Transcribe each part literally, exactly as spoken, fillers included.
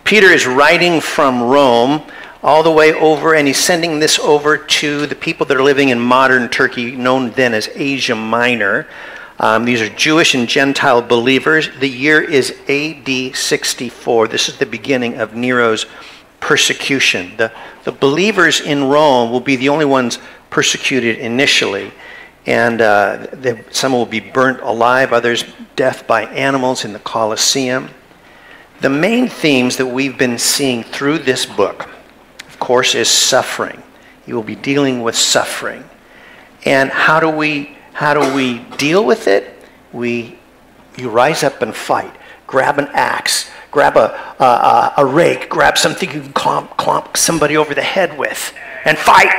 Peter is writing from Rome all the way over, and he's sending this over to the people that are living in modern Turkey, known then as Asia Minor. Um, these are Jewish and Gentile believers. The year is A D sixty-four. This is the beginning of Nero's persecution. The, the believers in Rome will be the only ones persecuted initially. And uh, they, some will be burnt alive, others death by animals in the Colosseum. The main themes that we've been seeing through this book, of course, is suffering. You will be dealing with suffering. And how do we how do we deal with it? We you rise up and fight. Grab an axe, grab a a, a rake, grab something you can clomp, clomp somebody over the head with, and fight.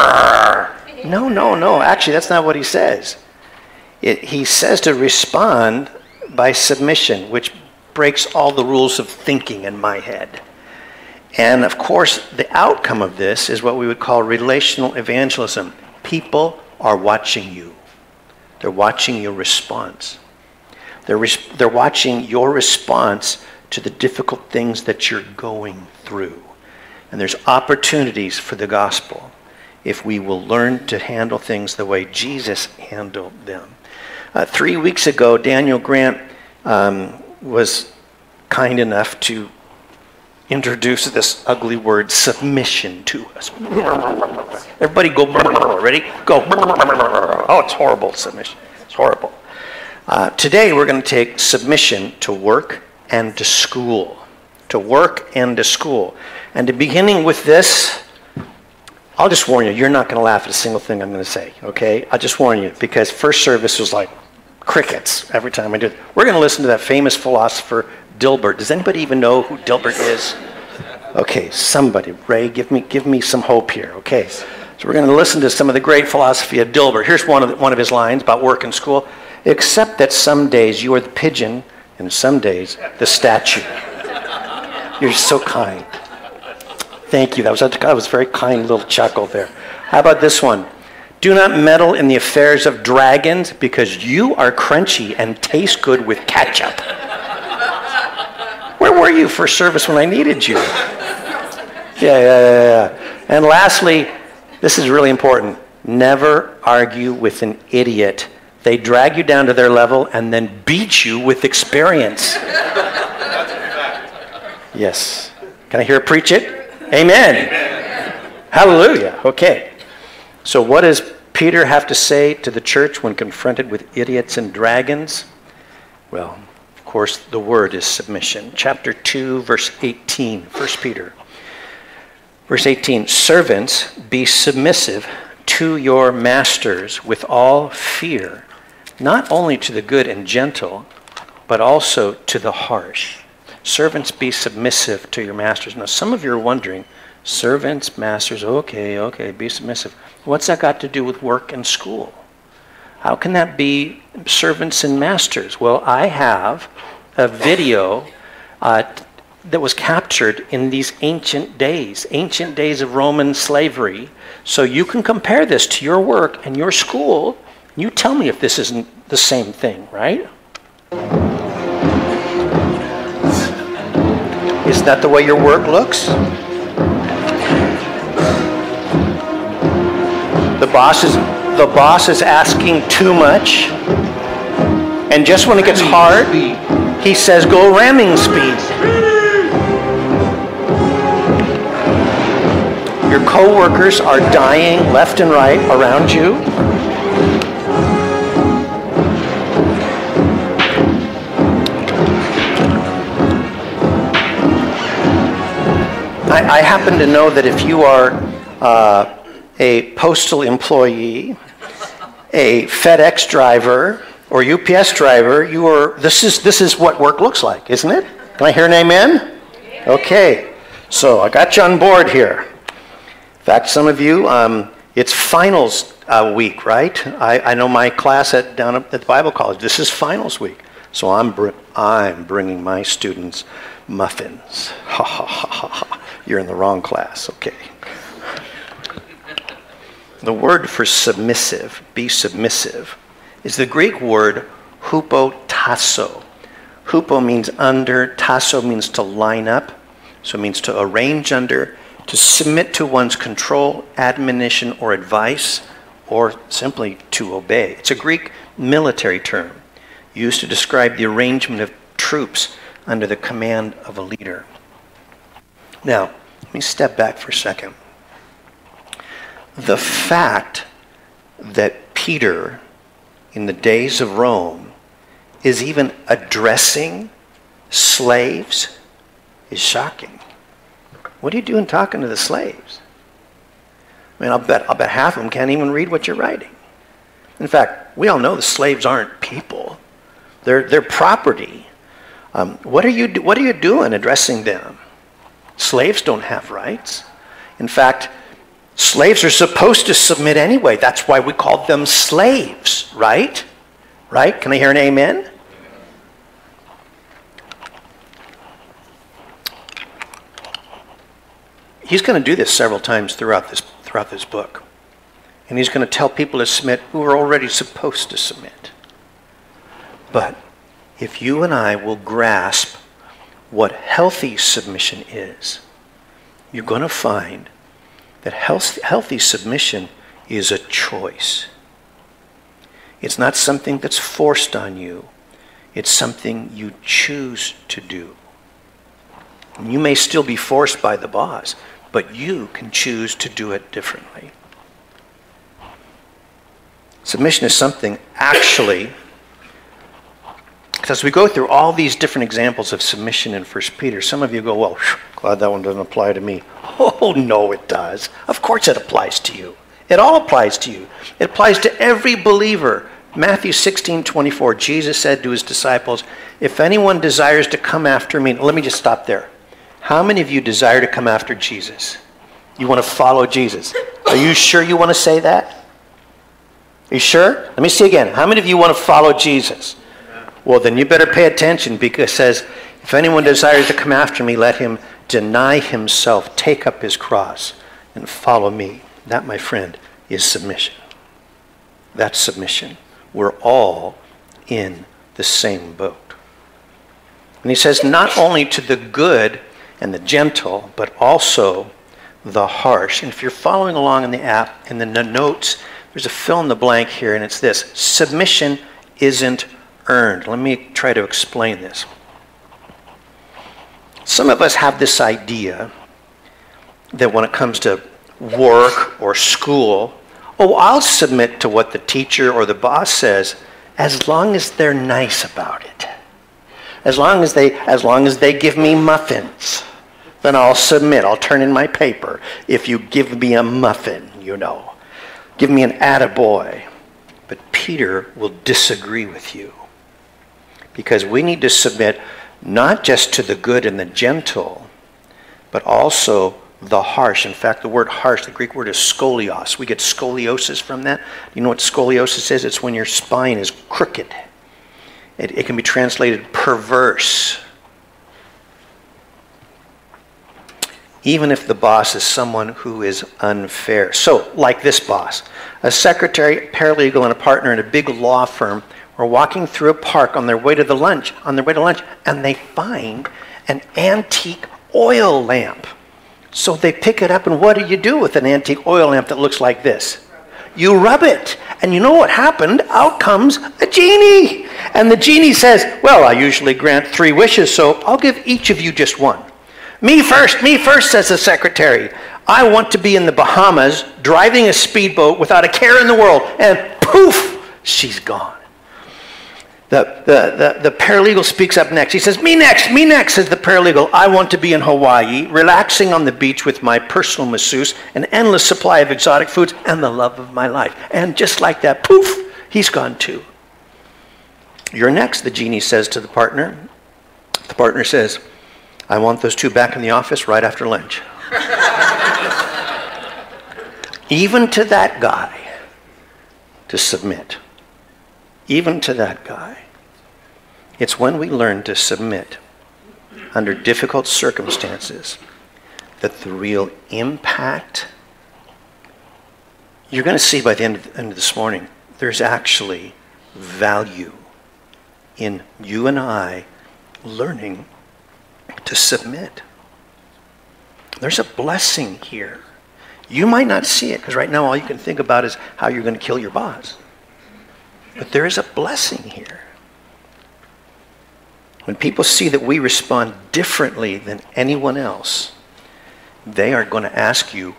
Arrgh. No, no, no. Actually, that's not what he says. It, he says to respond by submission, which breaks all the rules of thinking in my head. And of course, the outcome of this is what we would call relational evangelism. People are watching you. They're watching your response. They're, res- they're watching your response to the difficult things that you're going through. And there's opportunities for the gospel if we will learn to handle things the way Jesus handled them. Uh, three weeks ago, Daniel Grant um, was kind enough to introduce this ugly word, submission, to us. Everybody go, ready? Go. Oh, it's horrible, submission. It's horrible. Uh, today, we're going to take submission to work and to school. To work and to school. And to beginning with this, I'll just warn you, you're not going to laugh at a single thing I'm going to say, okay? I'll just warn you, because first service was like crickets every time I do it. We're going to listen to that famous philosopher, Dilbert. Does anybody even know who Dilbert is? Okay, somebody. Ray, give me give me some hope here, okay? So we're going to listen to some of the great philosophy of Dilbert. Here's one of the, one of his lines about work and school. Except that some days you are the pigeon, and some days the statue. You're so kind. Thank you. That was a, that was a very kind little chuckle there. How about this one? Do not meddle in the affairs of dragons, because you are crunchy and taste good with ketchup. Where were you for service when I needed you? Yeah, yeah, yeah, yeah. And lastly, this is really important. Never argue with an idiot. They drag you down to their level and then beat you with experience. Yes. Can I hear it preach it? Amen. Amen. Hallelujah. Okay. So what does Peter have to say to the church when confronted with idiots and dragons? Well, of course, the word is submission. Chapter two, verse eighteen, First Peter. Verse eighteen, servants, be submissive to your masters with all fear, not only to the good and gentle, but also to the harsh. Servants, be submissive to your masters. Now, some of you are wondering, servants, masters, okay, okay, be submissive. What's that got to do with work and school? How can that be servants and masters? Well, I have a video uh, that was captured in these ancient days, ancient days of Roman slavery. So you can compare this to your work and your school. You tell me if this isn't the same thing, right? Isn't that the way your work looks? The boss is the boss is asking too much, and just when it gets hard, he says, "Go ramming speed." Your co-workers are dying left and right around you. I, I happen to know that if you are uh, a postal employee, a FedEx driver, or U P S driver, you are. This is this is what work looks like, isn't it? Can I hear an amen? Okay, so I got you on board here. In fact, some of you, um, it's finals uh, week, right? I, I know my class at down at the Bible College. This is finals week, so I'm br- I'm bringing my students muffins. Ha ha ha ha ha. You're in the wrong class. Okay. The word for submissive, be submissive, is the Greek word hupotasso. Hupo means under, tasso means to line up. So it means to arrange under, to submit to one's control, admonition, or advice, or simply to obey. It's a Greek military term used to describe the arrangement of troops under the command of a leader. Now, let me step back for a second. The fact that Peter, in the days of Rome, is even addressing slaves is shocking. What are you doing talking to the slaves? I mean, I'll bet, I'll bet half of them can't even read what you're writing. In fact, we all know the slaves aren't people. They're, they're property. Um, what are you do, what are you doing addressing them? Slaves don't have rights. In fact, slaves are supposed to submit anyway. That's why we call them slaves, right? Right? Can I hear an amen? He's going to do this several times throughout this throughout this book. And he's going to tell people to submit who are already supposed to submit. But if you and I will grasp what healthy submission is, you're going to find that health, healthy submission is a choice. It's not something that's forced on you. It's something you choose to do. And you may still be forced by the boss, but you can choose to do it differently. Submission is something actually, as we go through all these different examples of submission in First Peter, some of you go, well, glad that one doesn't apply to me. Oh, no, it does. Of course it applies to you. It all applies to you. It applies to every believer. Matthew sixteen twenty-four, Jesus said to his disciples, if anyone desires to come after me, let me just stop there. How many of you desire to come after Jesus? You want to follow Jesus? Are you sure you want to say that? Are you sure? Let me see again. How many of you want to follow Jesus? Well, then you better pay attention, because it says, if anyone desires to come after me, let him deny himself, take up his cross, and follow me. That, my friend, is submission. That's submission. We're all in the same boat. And he says, not only to the good and the gentle, but also the harsh. And if you're following along in the app, in the notes, there's a fill in the blank here, and it's this: submission isn't earned. Let me try to explain this. Some of us have this idea that when it comes to work or school, oh, I'll submit to what the teacher or the boss says as long as they're nice about it. As long as they, as long as they give me muffins, then I'll submit. I'll turn in my paper if you give me a muffin, you know. Give me an attaboy. But Peter will disagree with you, because we need to submit not just to the good and the gentle, but also the harsh. In fact, the word harsh, the Greek word is scolios. We get scoliosis from that. You know what scoliosis is? It's when your spine is crooked. It, it can be translated perverse. Even if the boss is someone who is unfair. So, like this boss, a secretary, paralegal, and a partner in a big law firm were walking through a park on their way to the lunch, on their way to lunch, and they find an antique oil lamp. So they pick it up, and what do you do with an antique oil lamp that looks like this? You rub it. And you know what happened? Out comes a genie. And the genie says, well, I usually grant three wishes, so I'll give each of you just one. Me first, me first, says the secretary. I want to be in the Bahamas driving a speedboat without a care in the world. And poof, she's gone. The, the, the, the paralegal speaks up next. He says, me next, me next, says the paralegal. I want to be in Hawaii, relaxing on the beach with my personal masseuse, an endless supply of exotic foods, and the love of my life. And just like that, poof, he's gone too. You're next, the genie says to the partner. The partner says, I want those two back in the office right after lunch. Even to that guy, to submit. Even to that guy. It's when we learn to submit under difficult circumstances that the real impact, you're going to see by the end of, end of this morning, there's actually value in you and I learning to submit. There's a blessing here. You might not see it because right now all you can think about is how you're going to kill your boss. But there is a blessing here. When people see that we respond differently than anyone else, they are going to ask you,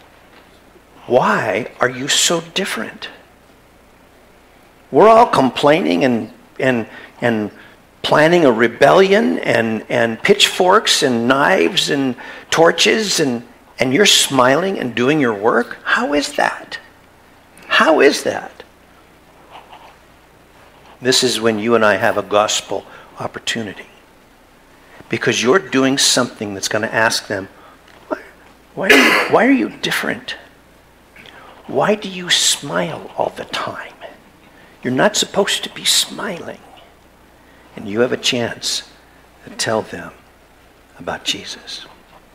why are you so different? We're all complaining and and and planning a rebellion and, and pitchforks and knives and torches and, and you're smiling and doing your work? How is that? How is that? This is when you and I have a gospel opportunity. Because you're doing something that's going to ask them, why, why, are you, why are you different? Why do you smile all the time? You're not supposed to be smiling. And you have a chance to tell them about Jesus.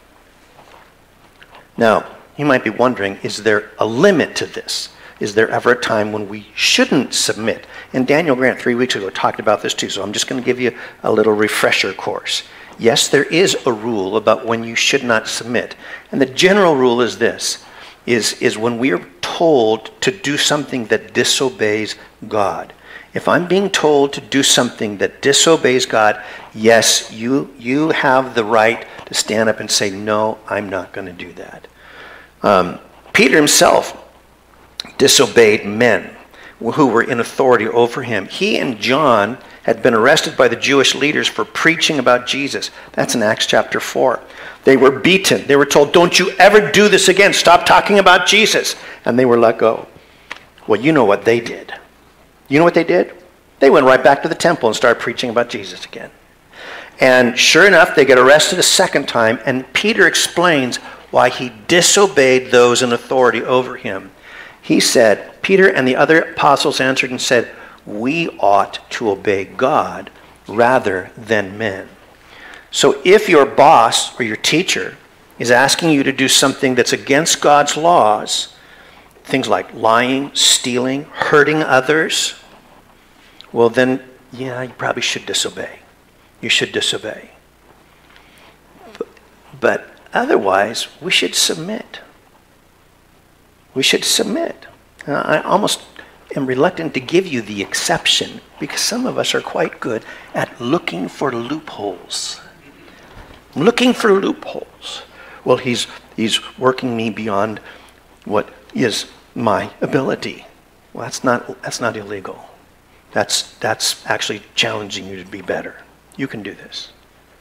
Now, you might be wondering, is there a limit to this? Is there ever a time when we shouldn't submit? And Daniel Grant, three weeks ago, talked about this too, so I'm just going to give you a little refresher course. Yes, there is a rule about when you should not submit. And the general rule is this, is, is when we are told to do something that disobeys God. If I'm being told to do something that disobeys God, yes, you, you have the right to stand up and say, no, I'm not going to do that. Um, Peter himself disobeyed men who were in authority over him. He and John had been arrested by the Jewish leaders for preaching about Jesus. That's in Acts chapter four. They were beaten. They were told, don't you ever do this again. Stop talking about Jesus. And they were let go. Well, you know what they did. You know what they did? They went right back to the temple and started preaching about Jesus again. And sure enough, they get arrested a second time, and Peter explains why he disobeyed those in authority over him. He said, Peter and the other apostles answered and said, we ought to obey God rather than men. So if your boss or your teacher is asking you to do something that's against God's laws, things like lying, stealing, hurting others, well then, yeah, you probably should disobey. You should disobey. But, but otherwise, we should submit. We should submit. Uh, I almost am reluctant to give you the exception because some of us are quite good at looking for loopholes. Looking for loopholes. Well, he's he's working me beyond what is my ability. Well, that's not that's not illegal. That's that's actually challenging you to be better. You can do this.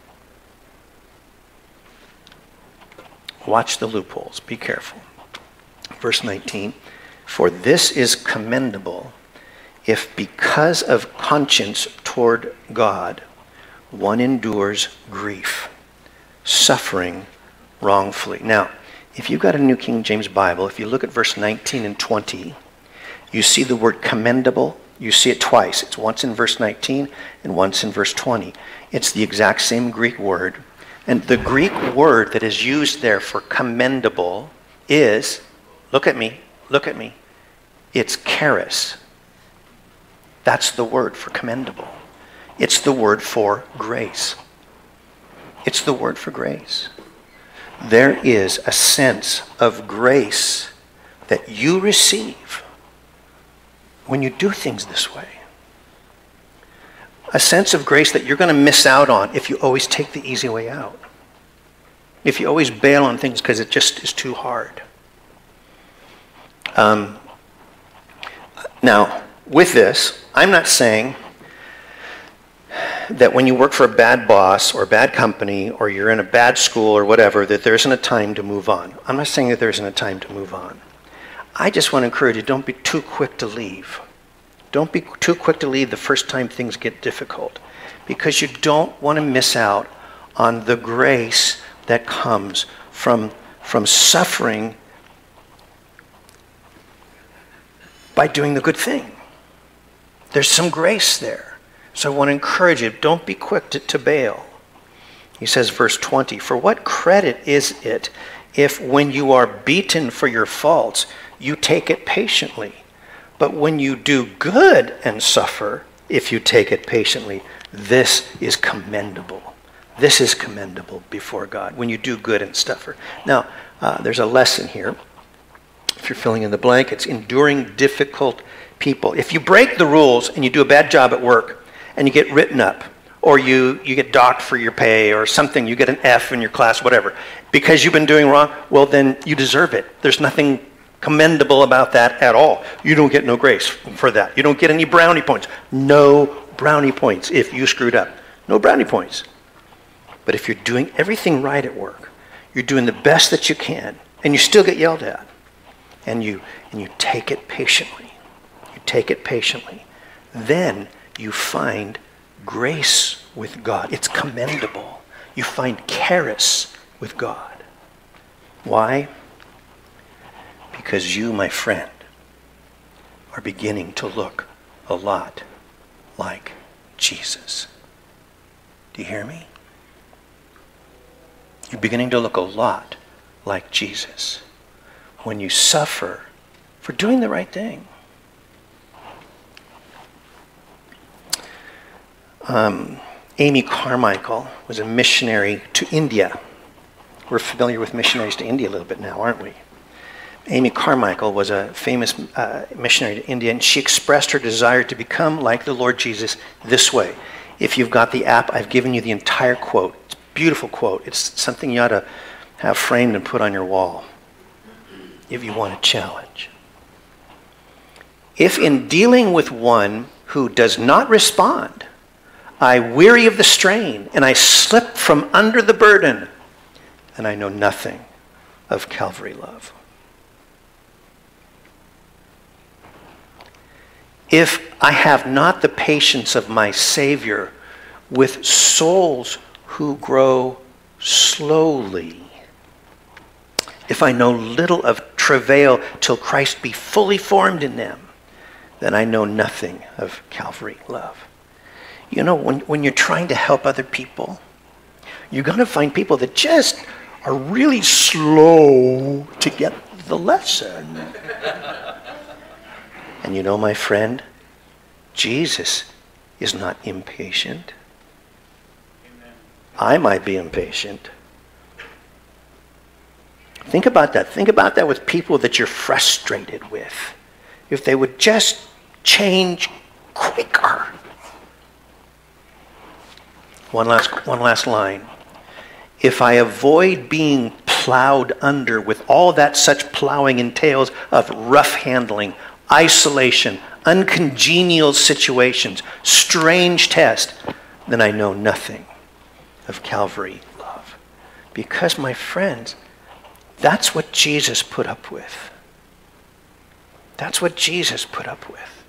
Watch the loopholes. Be careful. Verse nineteen, for this is commendable if because of conscience toward God one endures grief, suffering wrongfully. Now, if you've got a New King James Bible, if you look at verse nineteen and twenty, you see the word commendable. You see it twice. It's once in verse nineteen and once in verse twenty. It's the exact same Greek word. And the Greek word that is used there for commendable is, look at me, look at me, it's charis. That's the word for commendable. It's the word for grace. It's the word for grace. There is a sense of grace that you receive when you do things this way. A sense of grace that you're going to miss out on if you always take the easy way out. If you always bail on things because it just is too hard. Um, now, with this, I'm not saying that when you work for a bad boss or a bad company or you're in a bad school or whatever, that there isn't a time to move on. I'm not saying that there isn't a time to move on. I just want to encourage you, don't be too quick to leave. Don't be too quick to leave the first time things get difficult, because you don't want to miss out on the grace that comes from, from suffering by doing the good thing. There's some grace there. So I want to encourage you, don't be quick to, to bail. He says, verse twenty, for what credit is it if when you are beaten for your faults, you take it patiently? But when you do good and suffer, if you take it patiently, this is commendable. This is commendable before God, when you do good and stuff. Now, uh, there's a lesson here. If you're filling in the blank, it's enduring difficult people. If you break the rules and you do a bad job at work and you get written up, or you, you get docked for your pay or something, you get an F in your class, whatever, because you've been doing wrong, well, then you deserve it. There's nothing commendable about that at all. You don't get no grace for that. You don't get any brownie points. No brownie points if you screwed up. No brownie points. But if you're doing everything right at work, you're doing the best that you can, and you still get yelled at, and you and you take it patiently, you take it patiently, then you find grace with God. It's commendable. You find charis with God. Why? Because you, my friend, are beginning to look a lot like Jesus. Do you hear me? You're beginning to look a lot like Jesus when you suffer for doing the right thing. Um, Amy Carmichael was a missionary to India. We're familiar with missionaries to India a little bit now, aren't we? Amy Carmichael was a famous uh, missionary to India, and she expressed her desire to become like the Lord Jesus this way. If you've got the app, I've given you the entire quote. It's a beautiful quote. It's something you ought to have framed and put on your wall if you want a challenge. If in dealing with one who does not respond, I weary of the strain, and I slip from under the burden, and I know nothing of Calvary love. If I have not the patience of my Savior with souls who grow slowly, if I know little of travail till Christ be fully formed in them, then I know nothing of Calvary love. You know, when, when you're trying to help other people, you're going to find people that just are really slow to get the lesson. And you know, my friend, Jesus is not impatient. Amen. I might be impatient. Think about that. Think about that with people that you're frustrated with. If they would just change quicker. One last, one last line. If I avoid being plowed under with all that such plowing entails of rough handling, isolation, uncongenial situations, strange tests, then I know nothing of Calvary love. Because, my friends, that's what Jesus put up with. That's what Jesus put up with.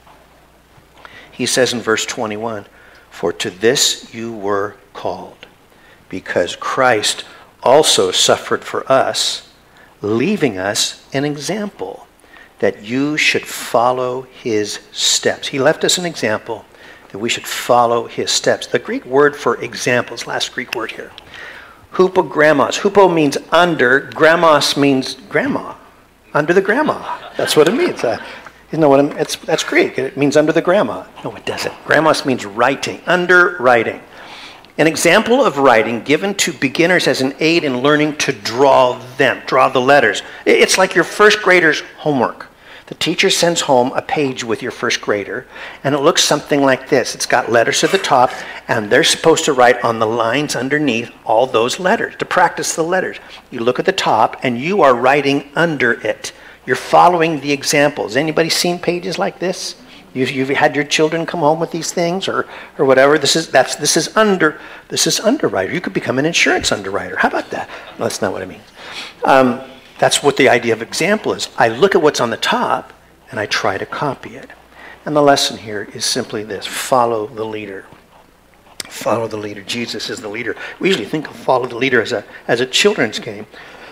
He says in verse twenty-one, for to this you were called, because Christ also suffered for us, leaving us an example, that you should follow his steps. He left us an example that we should follow his steps. The Greek word for examples, last Greek word here, hupogrammos. Hupo means under, grammos means grandma, under the grandma. That's what it means. Uh, you know what I'm, it's, that's Greek. It means under the grandma. No, it doesn't. Grammos means writing, under writing. An example of writing given to beginners as an aid in learning to draw them, draw the letters. It's like your first grader's homework. The teacher sends home a page with your first grader, and it looks something like this. It's got letters at the top, and they're supposed to write on the lines underneath all those letters, to practice the letters. You look at the top, and you are writing under it. You're following the examples. Anybody seen pages like this? You've, you've had your children come home with these things, or or whatever. This is that's this is under this is underwriter. You could become an insurance underwriter. How about that? No, that's not what I mean. Um, that's what the idea of example is. I look at what's on the top and I try to copy it. And the lesson here is simply this: follow the leader. Follow the leader. Jesus is the leader. We usually think of follow the leader as a as a children's game.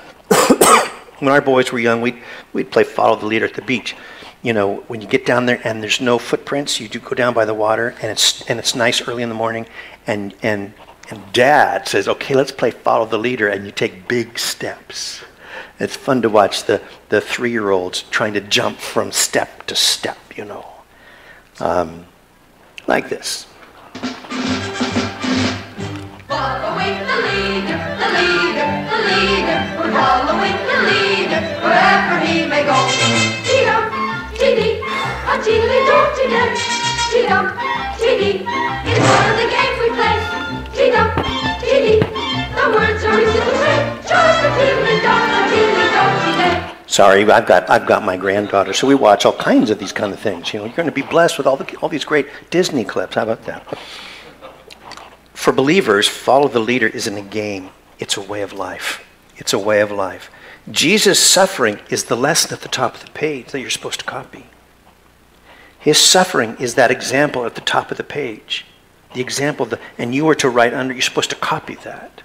When our boys were young, we'd we'd play follow the leader at the beach. You know, when you get down there and there's no footprints, you do go down by the water, and it's and it's nice early in the morning, and and and Dad says, "Okay, let's play follow the leader," and you take big steps. It's fun to watch the the three-year-olds trying to jump from step to step. You know, um, like this. Follow leader, we're following the leader, wherever he may go. Tee-dum, tee-dee, a teedly-dum-tee-day. Tee-dum, tee-dee, it's one of the games we play. Tee-dum, tee-dee, the words are easy to say. Just a teedly-dum, a teedly-dum-tee-day. Sorry, I've got I've got my granddaughter, so we watch all kinds of these kind of things. You know, you're going to be blessed with all the all these great Disney clips. How about that? For believers, follow the leader isn't a game. It's a way of life. It's a way of life. Jesus' suffering is the lesson at the top of the page that you're supposed to copy. His suffering is that example at the top of the page. The example, of the, and you are to write under, you're supposed to copy that.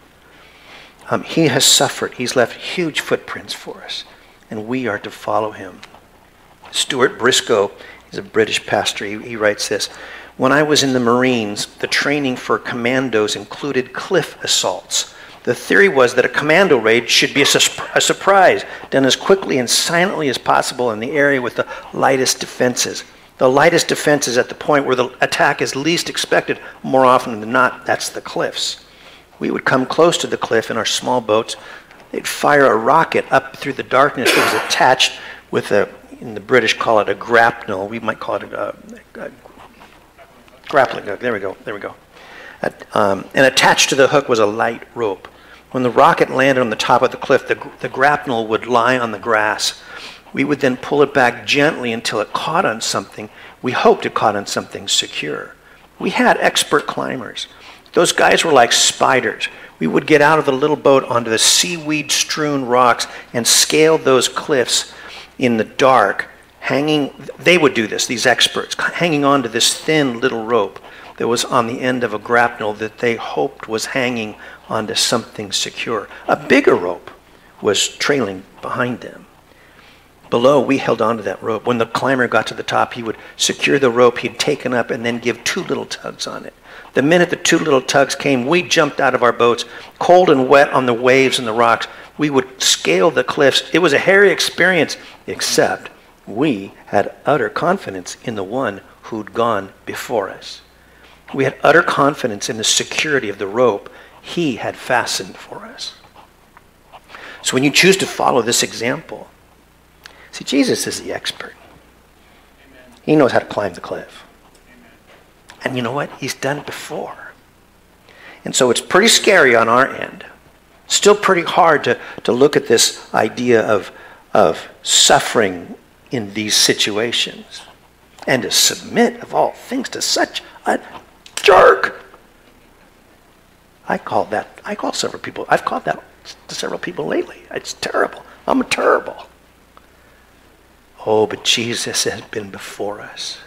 Um, he has suffered. He's left huge footprints for us. And we are to follow him. Stuart Briscoe is a British pastor. He, he writes this: when I was in the Marines, the training for commandos included cliff assaults. The theory was that a commando raid should be a, su- a surprise, done as quickly and silently as possible in the area with the lightest defenses. The lightest defense is at the point where the attack is least expected. More often than not, that's the cliffs. We would come close to the cliff in our small boats. They'd fire a rocket up through the darkness that was attached with a, in the British call it a grapnel. We might call it a, a, a grappling hook. There we go. There we go. At, um, and attached to the hook was a light rope. When the rocket landed on the top of the cliff, the, the grapnel would lie on the grass. We would then pull it back gently until it caught on something. We hoped it caught on something secure. We had expert climbers. Those guys were like spiders. We would get out of the little boat onto the seaweed-strewn rocks and scale those cliffs in the dark, hanging, they would do this, these experts, hanging onto this thin little rope that was on the end of a grapnel that they hoped was hanging onto something secure. A bigger rope was trailing behind them. Below, we held onto that rope. When the climber got to the top, he would secure the rope he'd taken up and then give two little tugs on it. The minute the two little tugs came, we jumped out of our boats, cold and wet on the waves and the rocks. We would scale the cliffs. It was a hairy experience, except we had utter confidence in the one who'd gone before us. We had utter confidence in the security of the rope he had fastened for us. So when you choose to follow this example, see, Jesus is the expert. Amen. He knows how to climb the cliff. And you know what? He's done it before. And so it's pretty scary on our end. Still pretty hard to, to look at this idea of, of suffering in these situations. And to submit, of all things, to such a jerk. I call that, I call several people, I've called that to several people lately. It's terrible. I'm terrible. Oh, but Jesus has been before us.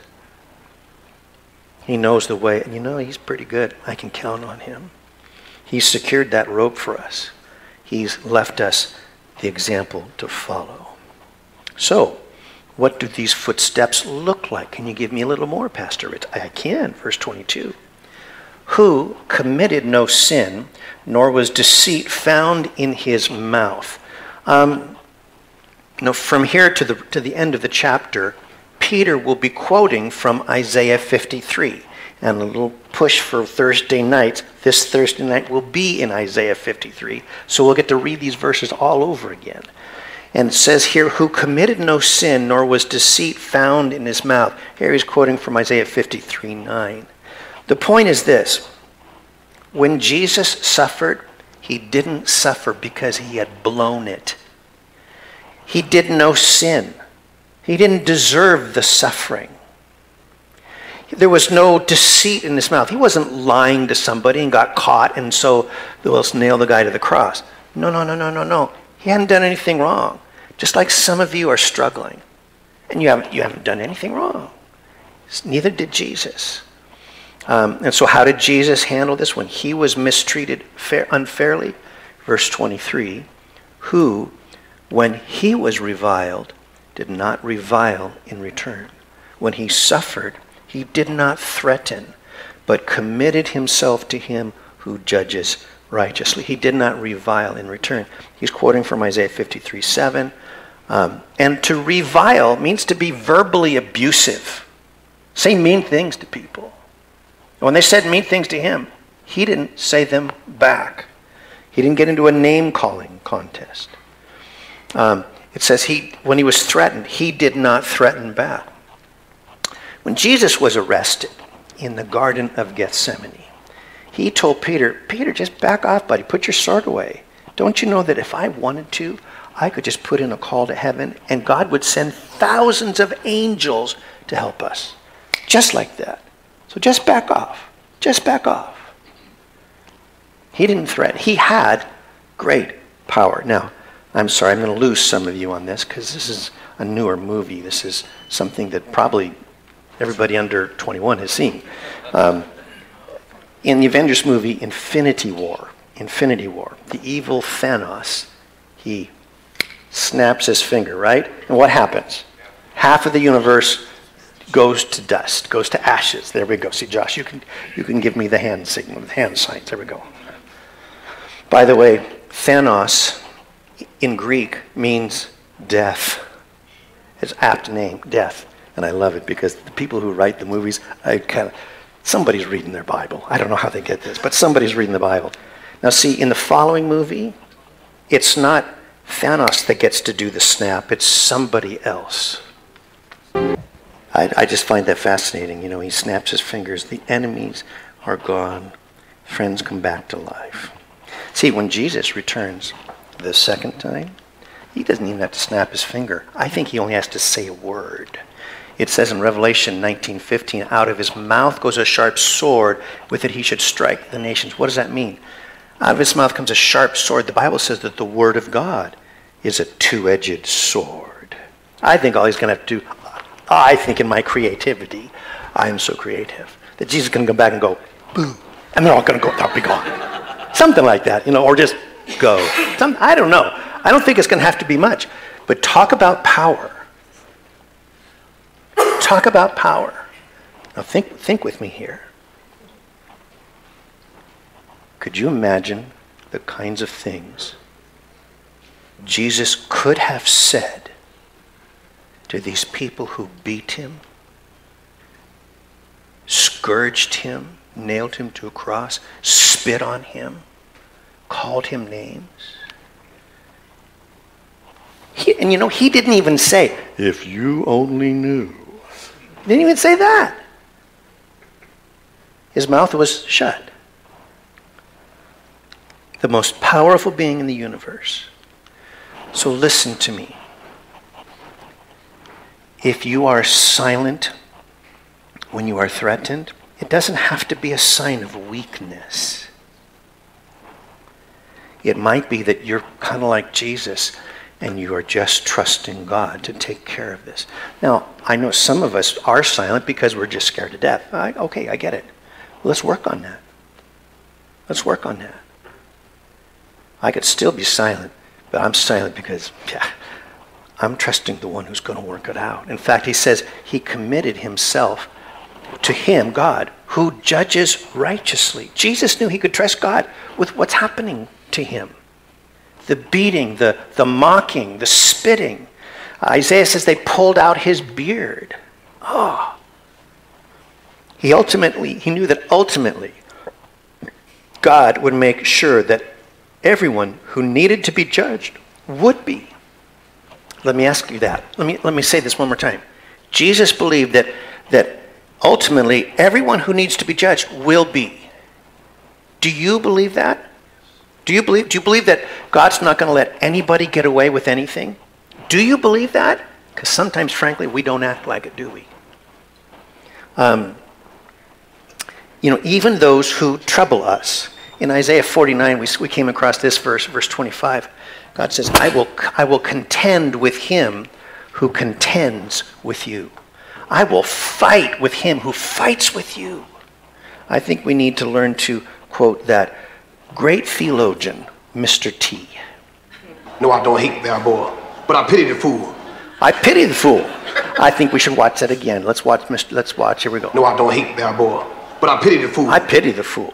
He knows the way, and you know, he's pretty good. I can count on him. He's secured that rope for us. He's left us the example to follow. So, what do these footsteps look like? Can you give me a little more, Pastor Rich? I can, verse twenty-two. Who committed no sin, nor was deceit found in his mouth. Um, you know, from here to the, to the end of the chapter, Peter will be quoting from Isaiah fifty-three. And a little push for Thursday night, this Thursday night will be in Isaiah fifty-three. So we'll get to read these verses all over again. And it says here, who committed no sin, nor was deceit found in his mouth. Here he's quoting from Isaiah fifty-three nine. The point is this. When Jesus suffered, he didn't suffer because he had blown it. He did no sin. He didn't deserve the suffering. There was no deceit in his mouth. He wasn't lying to somebody and got caught, and so let's nail the guy to the cross. No, no, no, no, no, no. He hadn't done anything wrong. Just like some of you are struggling. And you haven't, you haven't done anything wrong. Neither did Jesus. Um, and so how did Jesus handle this when he was mistreated fair, unfairly? Verse twenty-three, who, when he was reviled, did not revile in return. When he suffered, he did not threaten, but committed himself to him who judges righteously. He did not revile in return. He's quoting from Isaiah fifty-three seven. Um, and to revile means to be verbally abusive. Say mean things to people. When they said mean things to him, he didn't say them back. He didn't get into a name-calling contest. Um, it says he, when he was threatened, he did not threaten back. When Jesus was arrested in the Garden of Gethsemane, he told Peter, Peter, just back off, buddy. Put your sword away. Don't you know that if I wanted to, I could just put in a call to heaven and God would send thousands of angels to help us. Just like that. So just back off. Just back off. He didn't threaten. He had great power. Now, I'm sorry, I'm going to lose some of you on this because this is a newer movie. This is something that probably everybody under twenty-one has seen. Um, in the Avengers movie, Infinity War, Infinity War, the evil Thanos, he snaps his finger, right? And what happens? Half of the universe goes to dust, goes to ashes. There we go. See, Josh, you can you can give me the hand signal, the hand signs. There we go. By the way, Thanos in Greek means death. It's apt name, death. And I love it because the people who write the movies, I kind of, somebody's reading their Bible. I don't know how they get this, but somebody's reading the Bible. Now see, in the following movie, it's not Thanos that gets to do the snap, it's somebody else. I, I just find that fascinating. You know, he snaps his fingers, the enemies are gone, friends come back to life. See, when Jesus returns the second time, he doesn't even have to snap his finger. I think he only has to say a word. It says in Revelation nineteen fifteen, out of his mouth goes a sharp sword, with it he should strike the nations. What does that mean? Out of his mouth comes a sharp sword. The Bible says that the word of God is a two-edged sword. I think all he's going to have to do, I think in my creativity, I am so creative, that Jesus is going to come back and go, boom, and they're all going to go, they'll be gone. Something like that, you know, or just go. Some, I don't know. I don't think it's going to have to be much. But talk about power. Talk about power. Now think, think with me here. Could you imagine the kinds of things Jesus could have said to these people who beat him, scourged him, nailed him to a cross, spit on him, called him names? He, and you know, he didn't even say, if you only knew. He didn't even say that. His mouth was shut. The most powerful being in the universe. So listen to me. If you are silent when you are threatened, it doesn't have to be a sign of weakness. It might be that you're kind of like Jesus and you are just trusting God to take care of this. Now, I know some of us are silent because we're just scared to death. I, okay, I get it. Let's work on that. Let's work on that. I could still be silent, but I'm silent because, yeah, I'm trusting the one who's going to work it out. In fact, he says he committed himself to him, God, who judges righteously. Jesus knew he could trust God with what's happening to him. The beating, the, the mocking, the spitting. Isaiah says they pulled out his beard. Oh. He ultimately, he knew that ultimately God would make sure that everyone who needed to be judged would be. Let me ask you that. Let me let me say this one more time. Jesus believed that that ultimately everyone who needs to be judged will be. Do you believe that? Do you believe do you believe that God's not going to let anybody get away with anything? Do you believe that? Because sometimes, frankly, we don't act like it, do we? Um, you know, even those who trouble us. In Isaiah forty-nine, we, we came across this verse, verse twenty-five. God says, I will, I will contend with him who contends with you. I will fight with him who fights with you. I think we need to learn to quote that great theologian, Mister T. No, I don't hate that boy, but I pity the fool. I pity the fool. I think we should watch that again. Let's watch, Mister Let's watch. Here we go. No, I don't hate that boy, but I pity the fool. I pity the fool.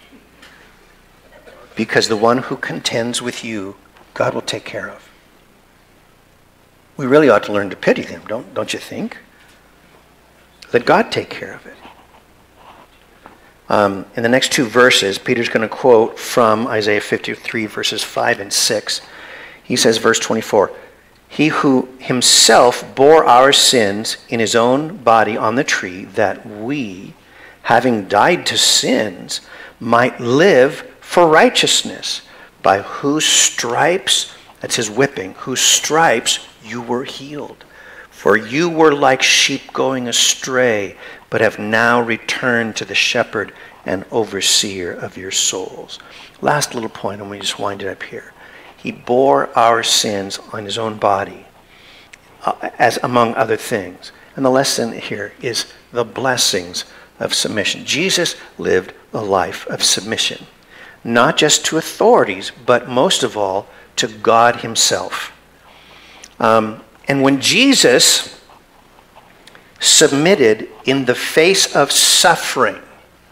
Because the one who contends with you, God will take care of. We really ought to learn to pity them, don't, don't you think? Let God take care of it. Um, in the next two verses, Peter's going to quote from Isaiah fifty-three, verses five and six. He says, verse twenty-four, "He who himself bore our sins in his own body on the tree, that we, having died to sins, might live for righteousness, by whose stripes," that's his whipping, "whose stripes you were healed. For you were like sheep going astray, but have now returned to the shepherd and overseer of your souls." Last little point, and we just wind it up here. He bore our sins on his own body, uh, as among other things. And the lesson here is the blessings of submission. Jesus lived a life of submission, not just to authorities, but most of all to God himself. Um, and when Jesus submitted in the face of suffering,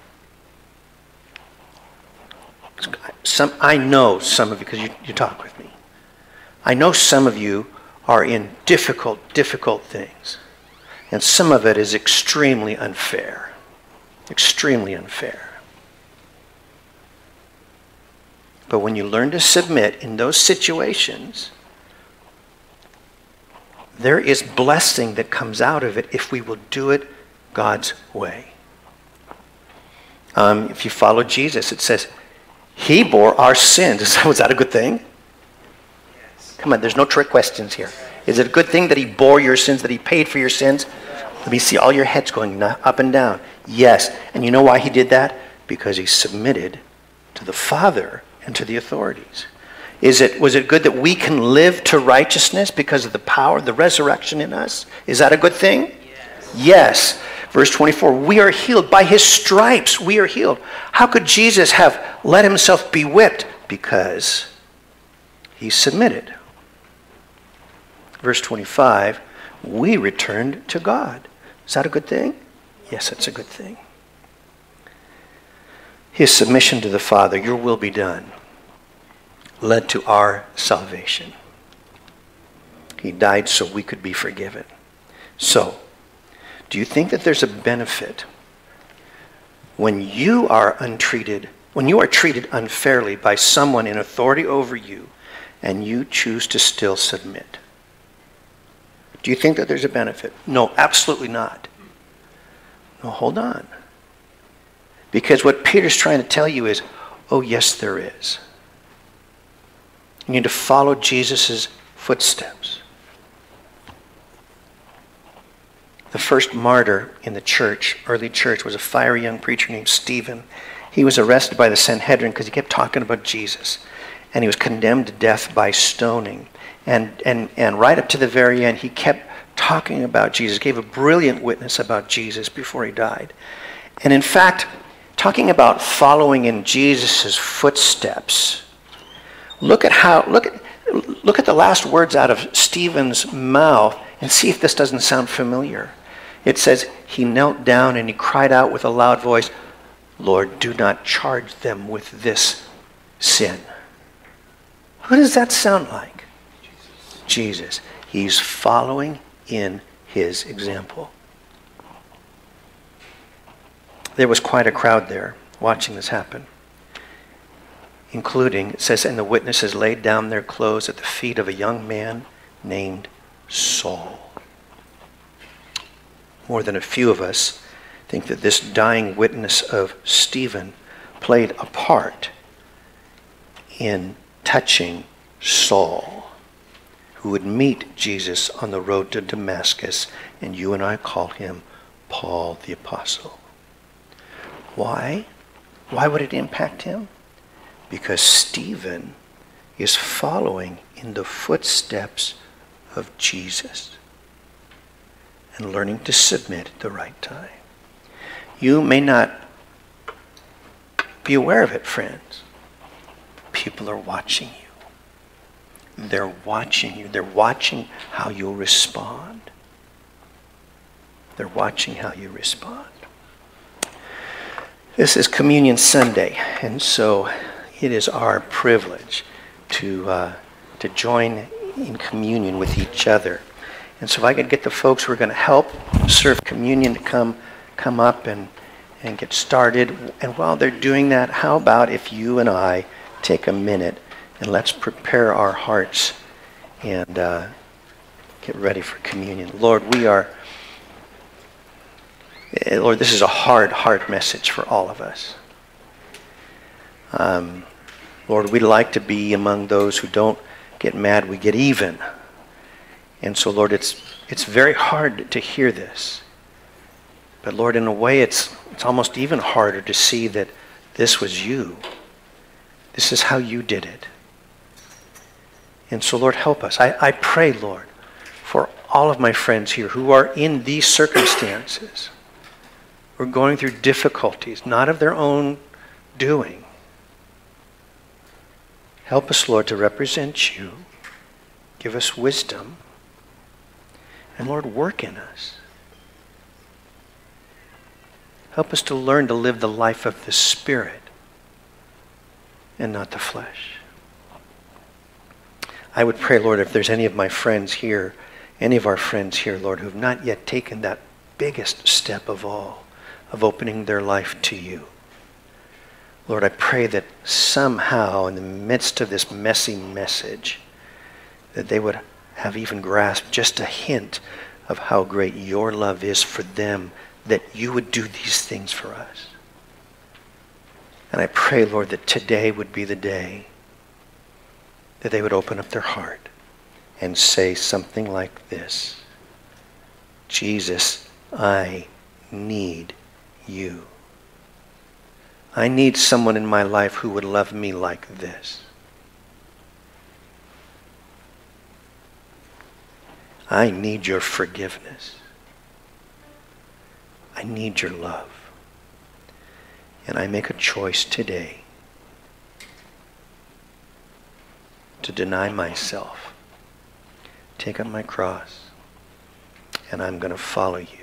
some, I know some of you, because you, you talk with me, I know some of you are in difficult, difficult things. And some of it is extremely unfair. Extremely unfair. But when you learn to submit in those situations, there is blessing that comes out of it if we will do it God's way. Um, if you follow Jesus, it says, he bore our sins. Was that a good thing? Yes. Come on, there's no trick questions here. Is it a good thing that he bore your sins, that he paid for your sins? Let me see all your heads going up and down. Yes. And you know why he did that? Because he submitted to the Father and to the authorities. Is it, was it good that we can live to righteousness because of the power, the resurrection in us? Is that a good thing? Yes. Yes. Verse twenty-four, we are healed. By his stripes we are healed. How could Jesus have let himself be whipped? Because he submitted. Verse twenty-five, we returned to God. Is that a good thing? Yes, it's a good thing. His submission to the Father, your will be done, led to our salvation. He died so we could be forgiven. So, do you think that there's a benefit when you are untreated, when you are treated unfairly by someone in authority over you and you choose to still submit? Do you think that there's a benefit? No, absolutely not. No, hold on. Because what Peter's trying to tell you is, oh yes, there is. You need to follow Jesus' footsteps. The first martyr in the church, early church, was a fiery young preacher named Stephen. He was arrested by the Sanhedrin because he kept talking about Jesus. And he was condemned to death by stoning. And, and, and right up to the very end, he kept talking about Jesus, gave a brilliant witness about Jesus before he died. And in fact, talking about following in Jesus' footsteps, look at how, look at, look at the last words out of Stephen's mouth and see if this doesn't sound familiar. It says, he knelt down and he cried out with a loud voice, Lord, do not charge them with this sin. What does that sound like? Jesus. Jesus. He's following in his example. There was quite a crowd there watching this happen, including, it says, and the witnesses laid down their clothes at the feet of a young man named Saul. More than a few of us think that this dying witness of Stephen played a part in touching Saul, who would meet Jesus on the road to Damascus, and you and I call him Paul the Apostle. Why? Why would it impact him? Because Stephen is following in the footsteps of Jesus and learning to submit at the right time. You may not be aware of it, friends. People are watching you. They're watching you. They're watching how you'll respond. They're watching how you respond. This is Communion Sunday, and so it is our privilege to uh, to join in communion with each other. And so if I could get the folks who are going to help serve communion to come come up and and get started. And while they're doing that, how about if you and I take a minute and let's prepare our hearts and uh, get ready for communion. Lord, we are, Lord, this is a hard, hard message for all of us. Um, Lord, we like to be among those who don't get mad, we get even. And so, Lord, it's it's very hard to hear this. But Lord, in a way, it's it's almost even harder to see that this was you. This is how you did it. And so, Lord, help us. I, I pray, Lord, for all of my friends here who are in these circumstances, who are going through difficulties, not of their own doing. Help us, Lord, to represent you. Give us wisdom. And Lord, work in us. Help us to learn to live the life of the Spirit and not the flesh. I would pray, Lord, if there's any of my friends here, any of our friends here, Lord, who have not yet taken that biggest step of all, of opening their life to you. Lord, I pray that somehow in the midst of this messy message, that they would have even grasped just a hint of how great your love is for them, that you would do these things for us. And I pray, Lord, that today would be the day that they would open up their heart and say something like this: Jesus, I need you. I need someone in my life who would love me like this. I need your forgiveness. I need your love. And I make a choice today to deny myself, take up my cross, and I'm going to follow you.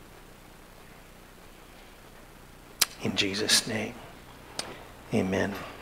In Jesus' name, amen.